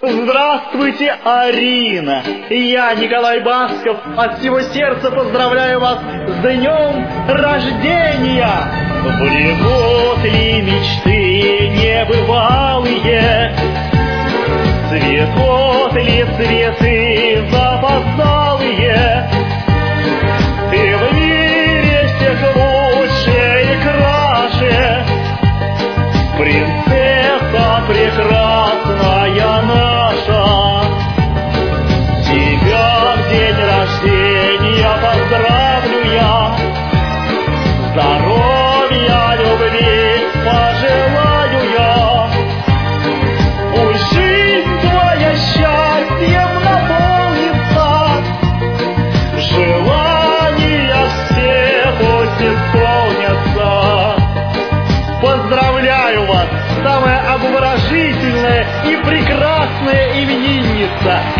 Здравствуйте, Арина! Я, Николай Басков, от всего сердца поздравляю вас с днем рождения! Влегут ли мечты небывалые? Цветут ли цветы запоздалые? Ты в мире всех лучше и краше, принцесса прекрасная наша. Тебя в день рождения поздравлю я, здоровья, любви пожелаю я. Пусть жизнь твоя счастьем наполнится, желания все пусть исполнятся. Поздравляю вас, самая обворожительная и прекрасная именинница!